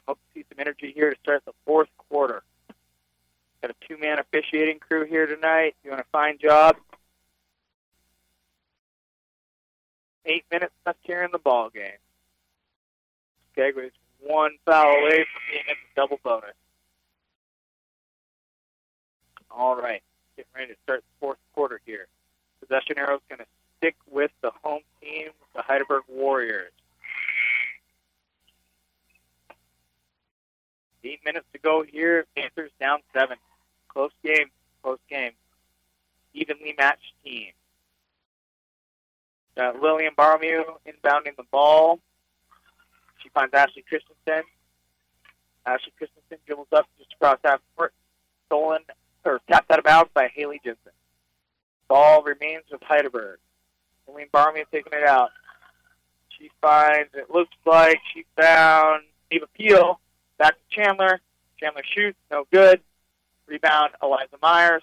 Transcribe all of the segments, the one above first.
Hope to see some energy here to start the fourth quarter. Got a two-man officiating crew here tonight. Doing a fine job. 8 minutes left here in the ball game. Skagway's one foul away from being at the double bonus. All right, getting ready to start the fourth quarter here. Possession arrow's going to stick with the home team, the Heidelberg Warriors. 8 minutes to go here. Panthers down 7. Close game. Evenly matched team. Got Lillian Barmew inbounding the ball. She finds Ashley Christensen. Ashley Christensen dribbles up just across half court. Stolen, or tapped out of bounds by Haley Jensen. Ball remains with Heidelberg. Lillian Barmew taking it out. She finds, it looks like she found Eva Peel. Back to Chandler. Chandler shoots, no good. Rebound, Eliza Myers.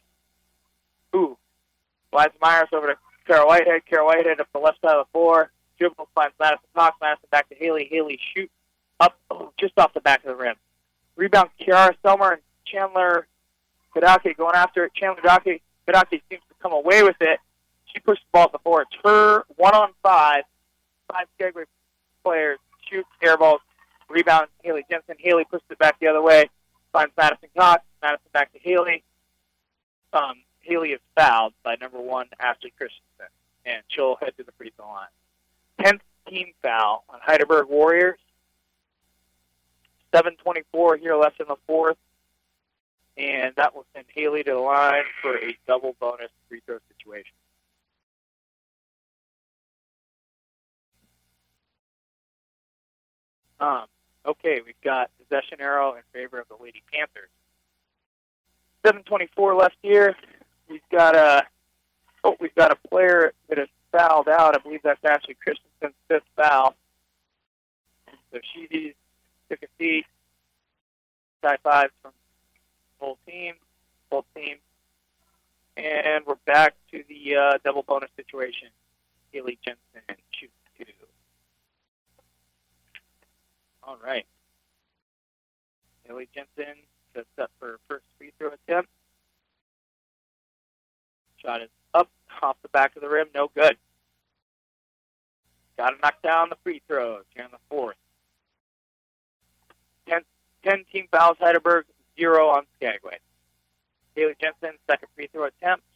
Eliza Myers over to Kara Whitehead. Kara Whitehead up the left side of the floor. Dribble finds Madison Cox. Madison back to Haley. Haley shoots up just off the back of the rim. Rebound, Kiara Selmer and Chandler Kadake going after it. Chandler Kadake seems to come away with it. She pushes the ball at the floor. It's her 1-on-5. 5 Skagway players shoot air balls. Rebound, Haley Jensen. Haley pushes it back the other way. Finds Madison Cox. Madison back to Haley. Haley is fouled by number 1, Ashley Christensen. And she'll head to the free throw line. 10th team foul on Heidelberg Warriors. 7:24 here left in the fourth. And that will send Haley to the line for a double bonus free throw situation. Okay, we've got possession arrow in favor of the Lady Panthers. 7:24 left here. We've got a player that has fouled out. I believe that's Ashley Christensen's 5th foul. So she took a seat. High fives from both teams. And we're back to the double bonus situation. Haley Jensen shoots 2. All right. Haley Jensen sets up for her first free throw attempt. Shot is up off the back of the rim. No good. Got to knock down the free throws here in the fourth. 10 team fouls, Heidelberg, 0 on Skagway. Haley Jensen, second free throw attempt.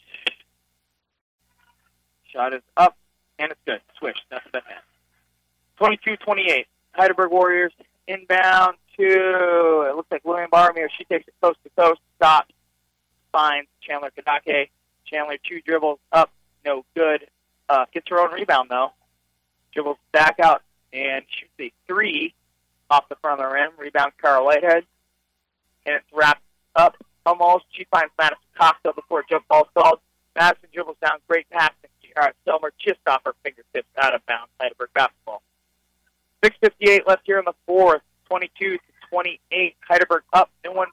Shot is up, and it's good. Swish, nothing but net. 22-28. Heidelberg Warriors inbound to, it looks like Lillian Barmew. She takes it coast to coast, stops, finds Chandler Kadake. Chandler 2 dribbles up, no good. Gets her own rebound, though. Dribbles back out and shoots a 3 off the front of the rim. Rebound, Kara Whitehead. And it's wrapped up almost. She finds Madison Cox up before jump ball stalled. Madison dribbles down, great pass, and Selmer just off her fingertips out of bounds. Heidelberg basketball. 6:58 left here in the fourth. 22-28. Heidelberg up. No one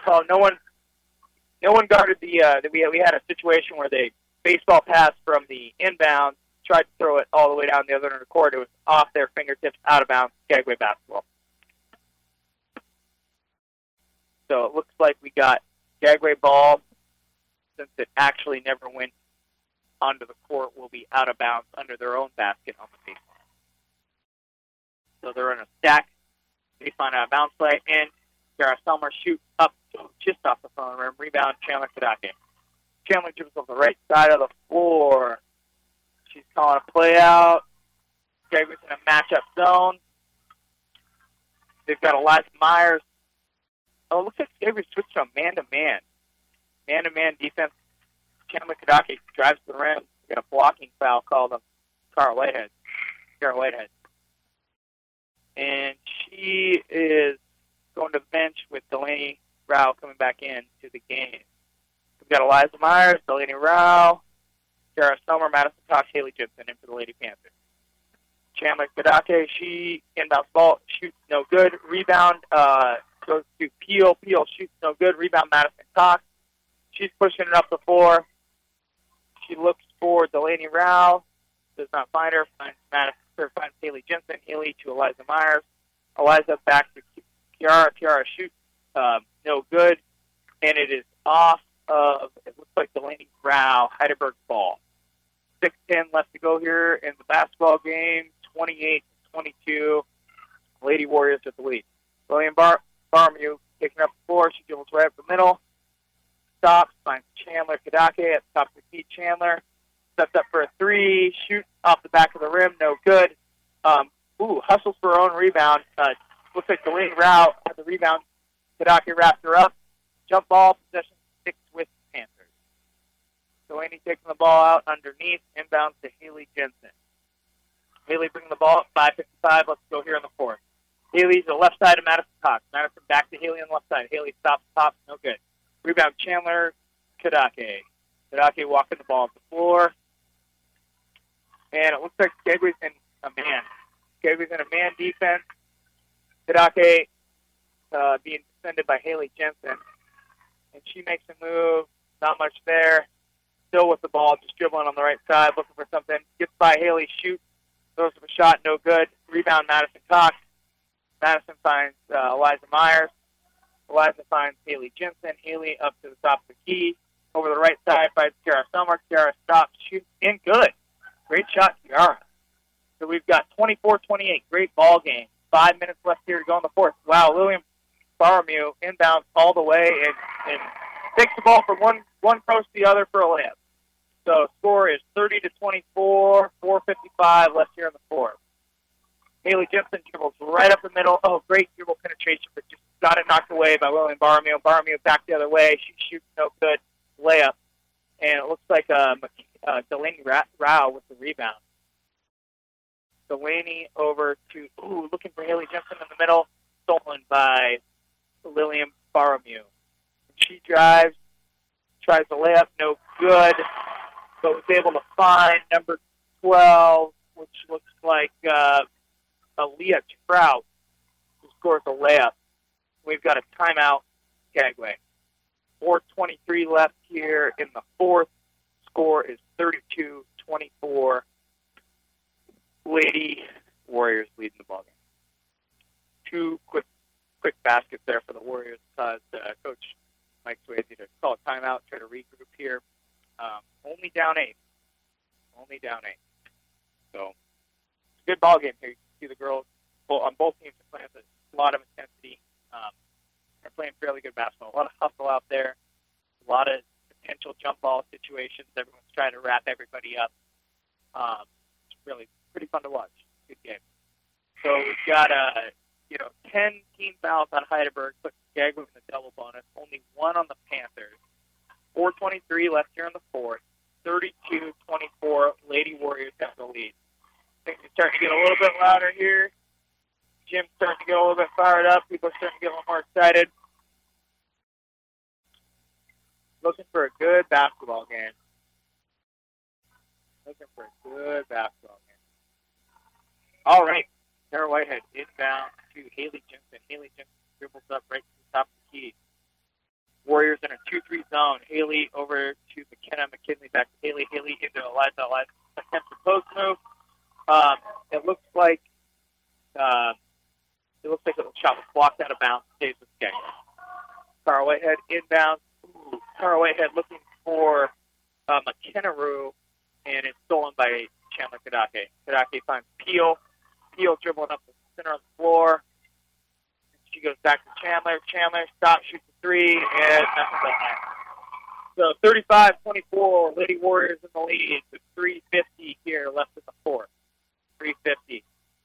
guarded the. We had a situation where they baseball pass from the inbound, tried to throw it all the way down the other end of the court. It was off their fingertips, out of bounds. Skagway basketball. So it looks like we got Skagway ball, since it actually never went onto the court, will be out of bounds under their own basket on the baseline. So they're in a stack. Baseline out of bounds play, and Sarah Selmer shoots up just off the front of the rim. Rebound, Chandler Kadake. Chandler dribbles off the right side of the floor. She's calling a play out. Skagway's in a matchup zone. They've got Eliza Myers. Oh, it looks like Skagway switched from man-to-man. Man-to-man defense. Chandler Kadake drives to the rim. Got a blocking foul called on Kara Whitehead. And she is going to the bench with Delaney Rao coming back in to the game. We've got Eliza Myers, Delaney Rao, Sarah Selmer, Madison Cox, Haley Jensen in for the Lady Panthers. Chandler Kadake, she inbounds ball, shoots no good. Rebound goes to Peel. Peel shoots no good. Rebound, Madison Cox. She's pushing it up the floor. She looks for Delaney Rao. Does not find her. Finds Haley Jensen. Haley to Eliza Myers. Eliza back to Kiara. Kiara shoots, no good, and it is off of, it looks like Delaney Rao, Heidelberg ball. 6:10 left to go here in the basketball game, 28-22. Lady Warriors with the lead. William Barmew taking up the floor. She dribbles right up the middle. Stops, finds Chandler Kadake at the top of the key. Chandler steps up for a three. Shoots off the back of the rim. No good. Hustles for her own rebound. Looks like Delaney Rao had the rebound. Kadake wraps her up. Jump ball. Possession sticks with Panthers. Delaney taking the ball out underneath. Inbounds to Haley Jensen. Haley bringing the ball up. 5:55. Let's go here in the fourth. Haley's the left side of Madison Cox. Madison back to Haley on the left side. Haley stops, pops, no good. Rebound Chandler Kadake. Kadake walking the ball off the floor. And it looks like Skagway's in a man. Skagway's in a man defense. Kadake being defended by Haley Jensen. And she makes a move. Not much there. Still with the ball, just dribbling on the right side, looking for something. Gets by Haley, shoots. Throws up a shot, no good. Rebound Madison Cox. Madison finds Eliza Myers. Eliza finds Haley Jensen. Haley up to the top of the key. Over the right side finds Kiara Selmer. Kiara stops, shoots, in good. Great shot, Kiara. So we've got 24-28. Great ball game. 5 minutes left here to go in the fourth. Wow, William Barmew inbounds all the way and takes the ball from one coast to the other for a layup. So score is 30-24, 4:55 left here in the fourth. Haley Jensen dribbles right up the middle. Oh, great dribble penetration, but just got it knocked away by William Barmew. Barmew back the other way. She shoots no good. Layup. And it looks like Delaney Rao with the rebound. Delaney over to, looking for Haley Jensen in the middle. Stolen by William Barmew. She drives, tries to lay up, no good, but was able to find number 12, which looks like Aaliyah Trout, who scores a layup. We've got a timeout, Skagway. 4:23 left here in the fourth. Score is 32-24. Lady Warriors leading the ballgame. Two quick baskets there for the Warriors. Coach Mike Swayze to call a timeout, try to regroup here. Only down eight. So it's a good ball game here. You can see the girls on both teams are playing with a lot of intensity. They're playing fairly good basketball. A lot of hustle out there. A lot of potential jump ball situations. Everyone's trying to wrap everybody up. It's really pretty fun to watch. Good game. So we've got 10 team fouls on Heidelberg, put Skagway in the double bonus. Only one on the Panthers. 4:23 left here in the fourth. 32-24. Lady Warriors have the lead. Things are starting to get a little bit louder here. Gym's starting to get a little bit fired up. People are starting to get a little more excited. Looking for a good basketball game. All right. Tara Whitehead inbound to Haley Jensen. Haley Jensen dribbles up right to the top of the key. Warriors in a 2-3 zone. Haley over to McKenna. McKinley back to Haley. Haley into Eliza. Eliza attempts a post move. It looks like the shot was blocked out of bounds. Stays with Skagway. Tara Whitehead inbound. Tara Whitehead looking for McKenna Rue, and it's stolen by Chandler Kadake. Kadake finds Peel. Peel dribbling up the center of the floor. She goes back to Chandler. Chandler stops, shoots a three, and nothing but net. So 35-24, Lady Warriors in the lead with 3:50 here left in the fourth. 3:50.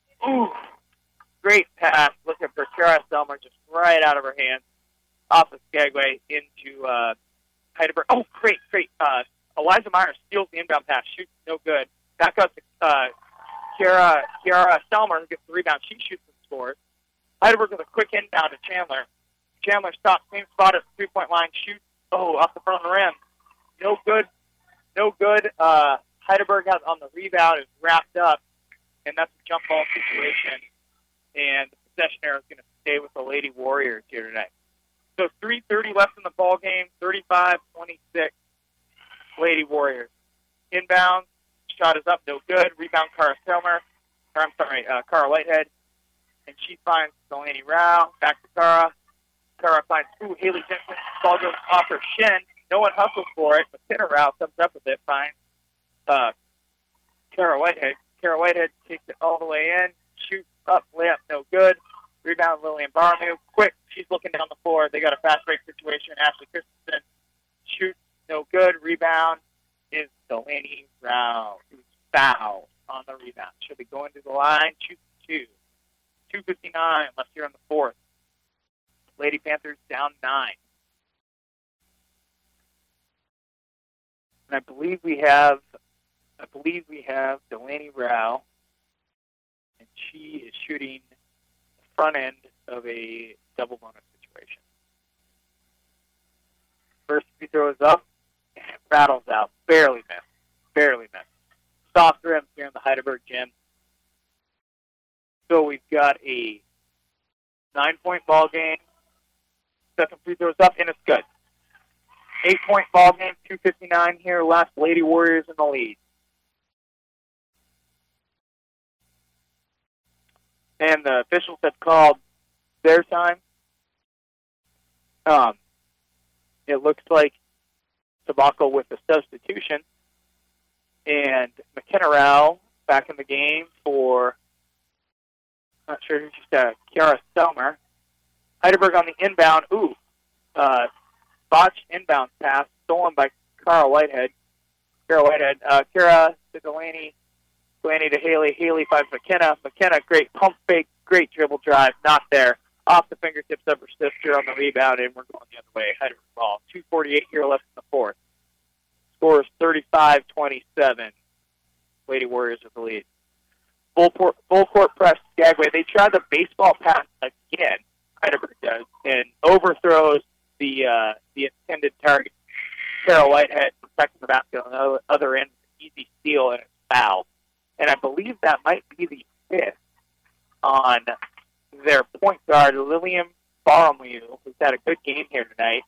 Great pass. Looking for Kiara Selmer, just right out of her hands. Off of Skagway into Heidelberg. Oh, great. Eliza Myers steals the inbound pass. Shoots no good. Back up to Kiara Selmer, who gets the rebound. She shoots and scores. Heidelberg with a quick inbound to Chandler. Chandler stops, same spot at the three-point line. Shoots, off the front of the rim. No good. Heidelberg has on the rebound, is wrapped up, and that's a jump ball situation. And the possession arrow is going to stay with the Lady Warriors here tonight. So 3:30 left in the ball game, 35-26, Lady Warriors. Inbound, shot is up, no good. Rebound, Cara Whitehead. and she finds Delaney Rao. Back to Kara. Kara finds Haley Jensen. Ball goes off her shin. No one hustles for it. McKenna Rao comes up with it. Finds Kara Whitehead. Kara Whitehead takes it all the way in. Shoots up, layup, no good. Rebound, Lillian Barmu. Quick, she's looking down the floor. They got a fast break situation. Ashley Christensen shoots, no good. Rebound is Delaney Rao, who's fouled on the rebound. She'll be going to the line. Shoots 2. 2:59 left here in the fourth. Lady Panthers down 9. And I believe we have Delaney Rao, and she is shooting the front end of a double bonus situation. First free throw is up, and it rattles out. Barely missed. Soft rims here in the Heidelberg gym. So we've got a 9-point ball game. Second free throw is up, and it's good. 8-point ball game, 2:59 here left. Lady Warriors in the lead. And the officials have called their time. It looks like Tobacco with the substitution. And McKenna Rao back in the game for, not sure who she's got, Kiara Stelmer. Heidelberg on the inbound. Botched inbound pass, stolen by Kara Whitehead. Kara to Delaney. Delaney to Haley. Haley finds McKenna. McKenna, great pump fake, great dribble drive. Not there. Off the fingertips of her sister on the rebound, and we're going the other way. Heidelberg ball. 2:48 here left in the fourth. Score is 35-27. Lady Warriors with the lead. Full court press, Skagway. They try the baseball pass again. Heidelberg does, and overthrows the intended target. Carol Whitehead protecting the basket on the other end. Easy steal, and it's foul. And I believe that might be the fifth on their point guard, Lillian Barmu, who's had a good game here tonight.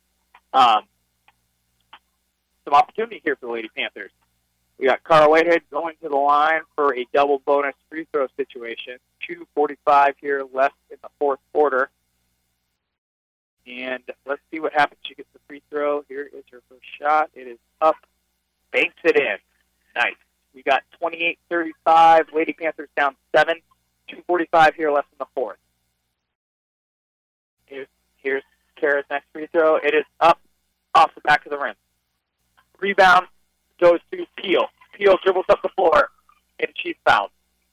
Some opportunity here for the Lady Panthers. We got Kara Whitehead going to the line for a double bonus free throw situation. 2:45 here left in the fourth quarter. And let's see what happens. She gets the free throw. Here is her first shot. It is up. Banks it in. Nice. We got 28-35. Lady Panthers down 7. 2:45 here left in the fourth. Here's Kara's next free throw. It is up off the back of the rim. Rebound goes to Peel. Peel dribbles up the floor, and she's fouled.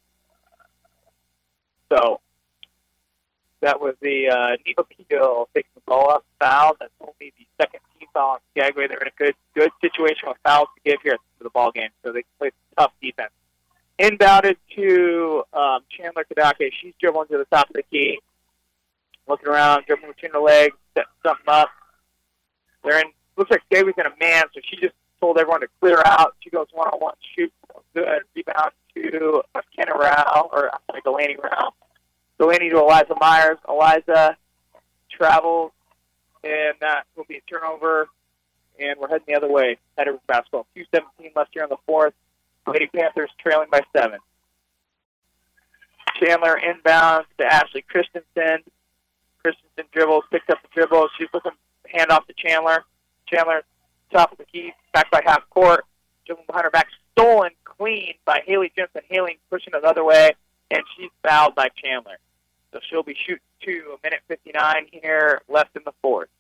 So that was the Neva Peel taking the ball up, foul. That's only the second team foul on Skagway. They're in a good situation with fouls to give here for the ball game, so they play tough defense. Inbounded to Chandler Kadake. She's dribbling to the top of the key, looking around, dribbling between the legs, setting something up. They're in. Looks like Skagway's in a man, so she just told everyone to clear out. She goes one-on-one, shoot, good. Rebound to McKenna Rao, or Delaney Rao. Delaney to Eliza Myers. Eliza travels, and that will be a turnover, and we're heading the other way. Heidelberg basketball. 2:17 left here on the fourth. Lady Panthers trailing by 7. Chandler inbounds to Ashley Christensen. Christensen dribbles, picks up the dribble. She's looking hand off to Chandler. Chandler, top of the key, back by half court. Dribbling behind her back, stolen clean by Haley Jensen. Haley pushing it the other way, and she's fouled by Chandler. So she'll be shooting 2:59 here left in the fourth.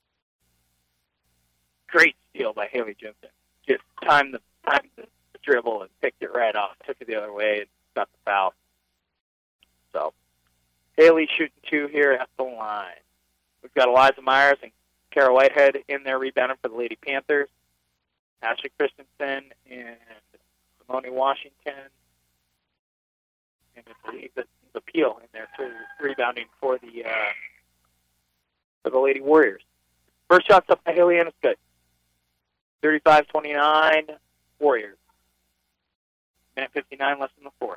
Great steal by Haley Jensen. Just timed the dribble and picked it right off. Took it the other way and got the foul. So Haley shooting 2 here at the line. We've got Eliza Myers and Kara Whitehead in there rebounding for the Lady Panthers. Ashley Christensen and Simone Washington. And I believe that the Peel in there too, rebounding for the Lady Warriors. First shot's up by Haley and it's good. 35-29 Warriors. Minute 59 left in the fourth.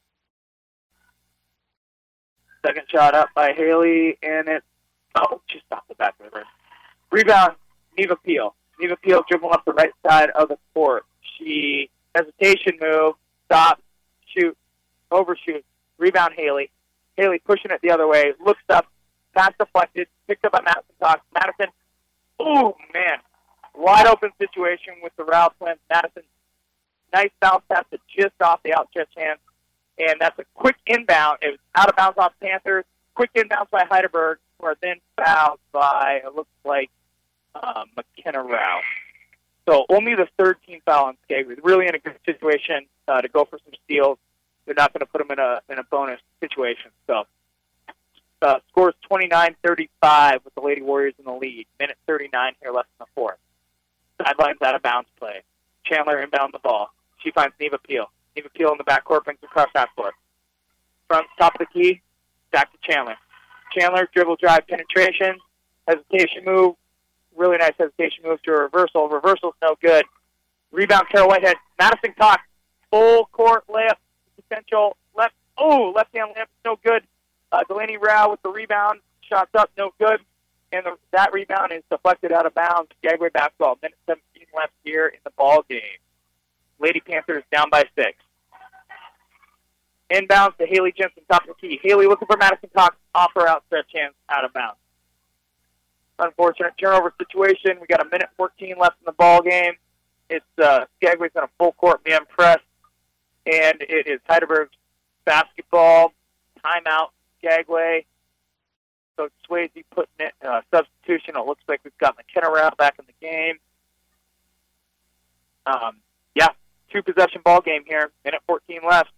Second shot up by Haley, and it's just off the back of the rim. Rebound, Neva Peel. Neva Peel dribbling up the right side of the court. She hesitation move, stop, shoot, overshoot. Rebound Haley. Haley pushing it the other way, looks up, pass deflected, picked up by Madison Cox. Madison, oh, man, wide open situation with the Rao twins. Madison, nice bounce pass that just off the outstretched hand, and that's a quick inbound. It was out of bounds off Panthers, quick inbounds by Heidelberg, who are then fouled by, it looks like, McKenna Rao. So only the third team foul on Skagway. Really in a good situation to go for some steals. They're not going to put them in a bonus situation. So scores 29-35 with the Lady Warriors in the lead. Minute 39 here left in the fourth. Sidelines out of bounds play. Chandler inbound the ball. She finds Neva Peel. Neva Peel in the backcourt brings across half court. Front top of the key, back to Chandler. Chandler dribble drive penetration, hesitation move. Really nice hesitation move to a reversal. Reversal's no good. Rebound, Kara Whitehead. Madison Cox, full court layup, potential left. Oh, left hand layup, no good. Delaney Rao with the rebound, shots up, no good. And that rebound is deflected out of bounds. Skagway basketball, minute 17 left here in the ball game. Lady Panthers down by 6. Inbounds to Haley Jensen, top of the key. Haley looking for Madison Cox, off her outstretched hands, out of bounds. Unfortunate turnover situation. We got a minute 14 left in the ball game. It's Skagway's in a full court man press, and it is Heidelberg's basketball. Timeout, Skagway. So Swayze putting it substitution. It looks like we've got McKenna Rao back in the game. Yeah, 2-possession ball game here. Minute 14 left.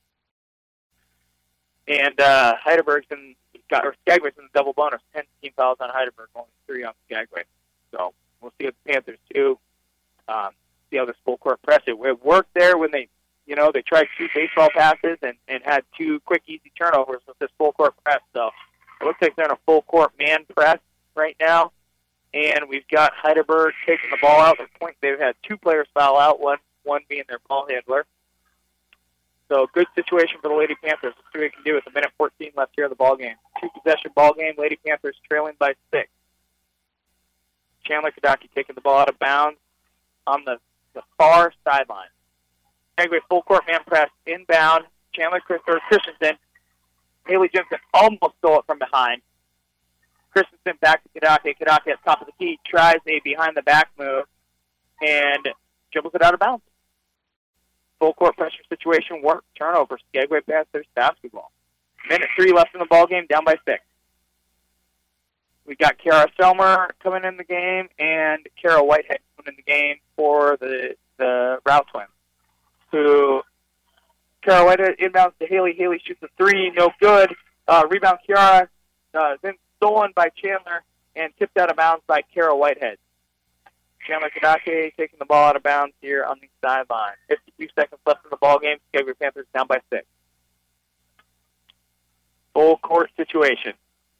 And Heidelberg's Skagway's in the double bonus. 10 team fouls on Heidelberg, only 3 on Skagway. So we'll see what the Panthers do. See how this full court press. It worked there when they tried 2 baseball passes and had 2 quick, easy turnovers with this full court press. So it looks like they're in a full court man press right now. And we've got Heidelberg taking the ball out. They've had 2 players foul out, one being their ball handler. So good situation for the Lady Panthers. Let's see what they can do with a minute 14 left here in the ball game. 2-possession ball game. Lady Panthers trailing by 6. Chandler Kadaki taking the ball out of bounds on the far sideline. Skagway full court man press inbound. Christensen. Haley Jensen almost stole it from behind. Christensen back to Kadaki. Kadaki at top of the key tries a behind the back move and dribbles it out of bounds. Full court pressure situation work. Turnover. Skagway Panthers basketball. Minute 3 left in the ball game, down by 6. We got Kara Selmer coming in the game and Kara Whitehead coming in the game for the Rao twins. Kara Whitehead inbounds to Haley. Haley shoots a 3, no good. Rebound Kiara, then stolen by Chandler and tipped out of bounds by Kara Whitehead. Chandler Kadake taking the ball out of bounds here on the sideline. 52 seconds left in the ball game. Skagway Panthers down by 6. Full court situation.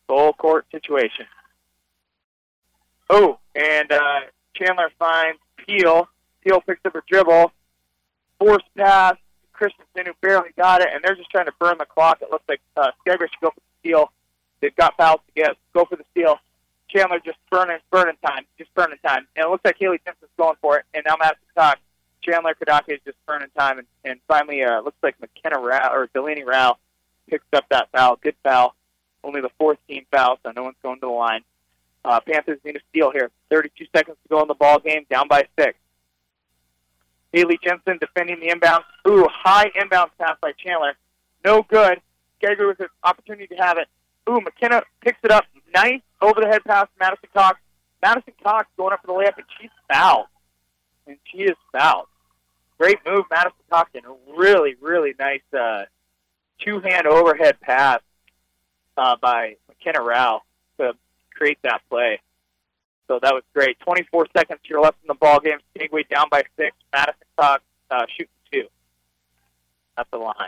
Oh, and Chandler finds Peel. Peel picks up her dribble. Forced pass. Christensen, who barely got it, and they're just trying to burn the clock. It looks like Skagway should go for the steal. They've got fouls to get. Go for the steal. Chandler just burning time. And it looks like Haley Simpson's going for it, and now Madison Cox. Chandler Kadake is just burning time, and finally looks like McKenna Rao, or Delaney Rao picks up that foul. Good foul. Only the 4th team foul, so no one's going to the line. Panthers need a steal here. 32 seconds to go in the ball game, down by 6. Haley Jensen defending the inbound. Ooh, high inbound pass by Chandler. No good. Skagway with an opportunity to have it. Ooh, McKenna picks it up. Nice over-the-head pass to Madison Cox. Madison Cox going up for the layup, and she's fouled. And she is fouled. Great move, Madison Cox, and a really, really nice 2-hand overhead pass by McKenna Rao to create that play. So that was great. 24 seconds here left in the ball game. Skagway down by 6. Madison Cox shooting 2 at the line.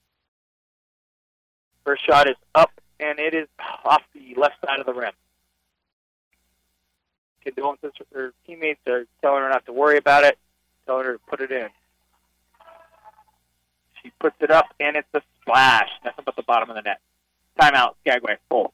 First shot is up, and it is off the left side of the rim. Condolences with her teammates are telling her not to worry about it, telling her to put it in. She puts it up, and it's a splash. Nothing but the bottom of the net. Timeout, Skagway, full.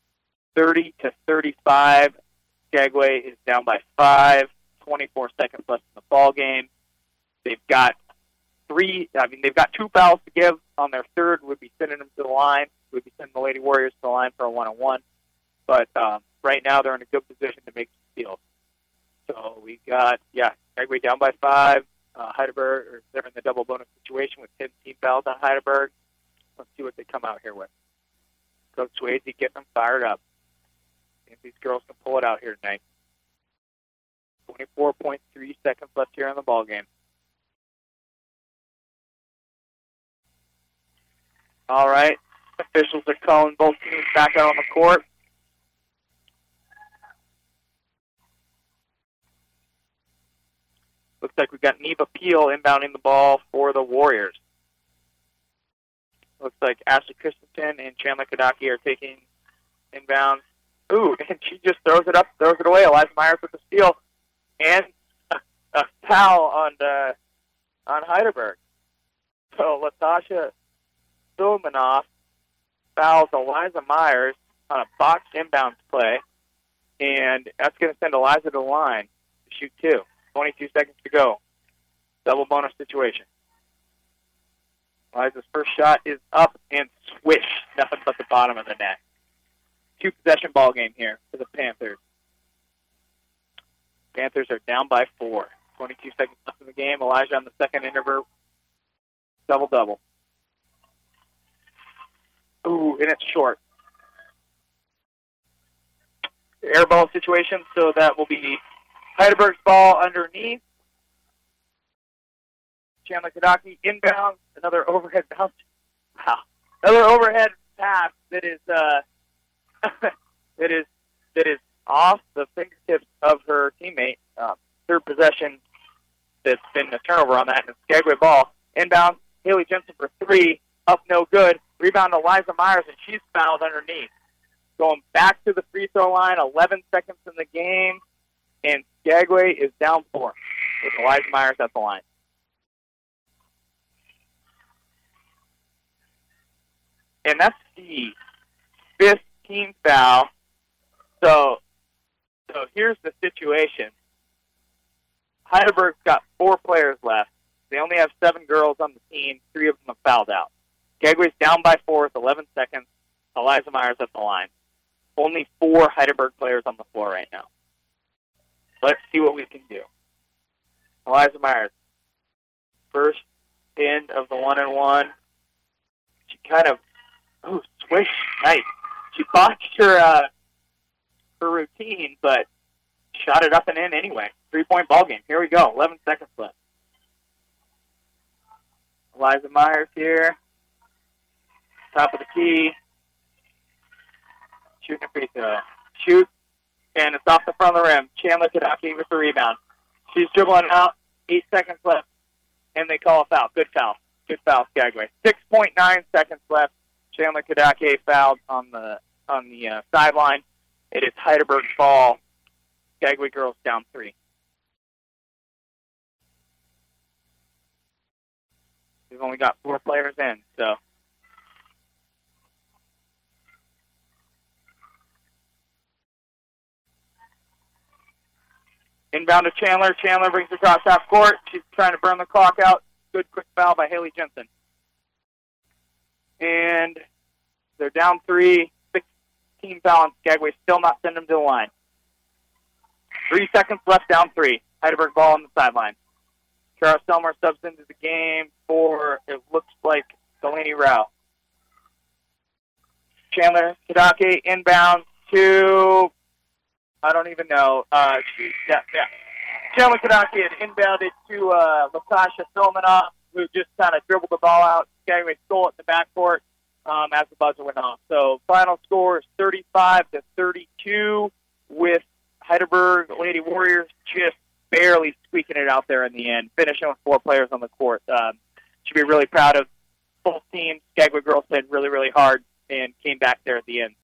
30-35. Skagway is down by 5. 24 seconds left in the ball game. They've got they've got 2 fouls to give. On their third, would be sending them to the line. Would be sending the Lady Warriors to the line for a 1-on-1. But right now, they're in a good position to make some steals. So we got, Skagway down by 5. Heidelberg, they're in the double bonus situation with 10 team fouls on Heidelberg. Let's see what they come out here with. Coach Swayze getting them fired up. See if these girls can pull it out here tonight. 24.3 seconds left here in the ball game. All right. Officials are calling both teams back out on the court. Looks like we've got Neva Peel inbounding the ball for the Warriors. Looks like Ashley Christensen and Chandler Kadaki are taking inbounds. Ooh, and she just throws it up, throws it away. Eliza Myers with the steal. And a foul on Heidelberg. So Latasha Filmanoff fouls Eliza Myers on a boxed inbounds play. And that's going to send Eliza to the line to shoot 2. 22 seconds to go. Double bonus situation. Eliza's first shot is up and swish. Nothing but the bottom of the net. 2-possession ball game here for the Panthers. Panthers are down by 4. 22 seconds left in the game. Elijah on the second interval. Double-double. Ooh, and it's short. Air ball situation, so that will be Heidelberg's ball underneath. Chandler Kadaki inbounds. Another overhead bounce. Wow. Another overhead pass that is that is off the fingertips of her teammate. Third possession that's been a turnover on that. And Skagway ball. Inbound. Haley Jensen for 3. Up no good. Rebound Eliza Myers, and she's fouled underneath. Going back to the free throw line. 11 seconds in the game. And Skagway is down 4 with Eliza Myers at the line. And that's the 5th team foul. So here's the situation. Heidelberg's got 4 players left. They only have 7 girls on the team. 3 of them have fouled out. Skagway's down by 4 with 11 seconds. Eliza Myers at the line. Only 4 Heidelberg players on the floor right now. Let's see what we can do. Eliza Myers, first end of the 1-and-1. She kind of, swish, nice. She botched her routine, but shot it up and in anyway. 3-point ball game. Here we go. 11 seconds left. Eliza Myers here. Top of the key. Shooting a free throw. Shoot. And it's off the front of the rim. Chandler Kadaki with the rebound. She's dribbling out. 8 seconds left. And they call a foul. Good foul. Good foul, Skagway. 6.9 seconds left. Chandler Kadaki fouled on the sideline. It is Heidelberg's ball. Skagway girls down 3. We've only got 4 players in, so. Inbound to Chandler. Chandler brings it across half court. She's trying to burn the clock out. Good quick foul by Haley Jensen. And they're down 3. 16 foul on Skagway. Still not sending them to the line. 3 seconds left, down 3. Heidelberg ball on the sideline. Kara Selmer subs into the game for, it looks like, Delaney Rao. Chandler Kadake inbound to, I don't even know. Chandler Kadake had inbounded to Latasha Filmanoff, who just kind of dribbled the ball out. Skagway stole it in the backcourt as the buzzer went off. So final score is 35-32 with Heidelberg Lady Warriors just barely squeaking it out there in the end, finishing with 4 players on the court. Should be really proud of both teams. Skagway girls played really, really hard and came back there at the end.